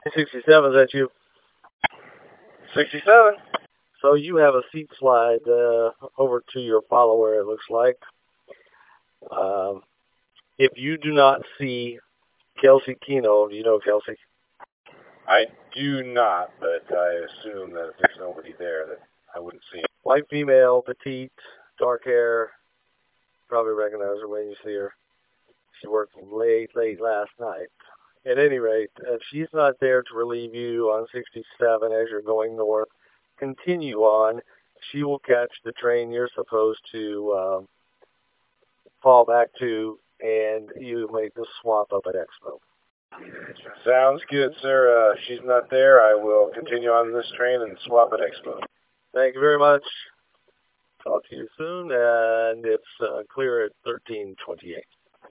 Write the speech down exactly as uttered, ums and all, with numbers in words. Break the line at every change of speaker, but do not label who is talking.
sixty-seven, is that you?
sixty-seven.
So you have a seat slide uh, over to your follower, it looks like. Um, if you do not see Kelsey Keno, do you know Kelsey?
I do not, but I assume that if there's nobody there that I wouldn't see him.
White female, petite, dark hair. Probably recognize her when you see her. She worked late, late last night. At any rate, if she's not there to relieve you on sixty-seven as you're going north, continue on. She will catch the train you're supposed to um, fall back to, and you make the swap up at Expo.
Sounds good, sir. Uh, she's not there. I will continue on this train and swap at Expo.
Thank you very much. Talk to you soon, and it's uh, clear at thirteen twenty-eight.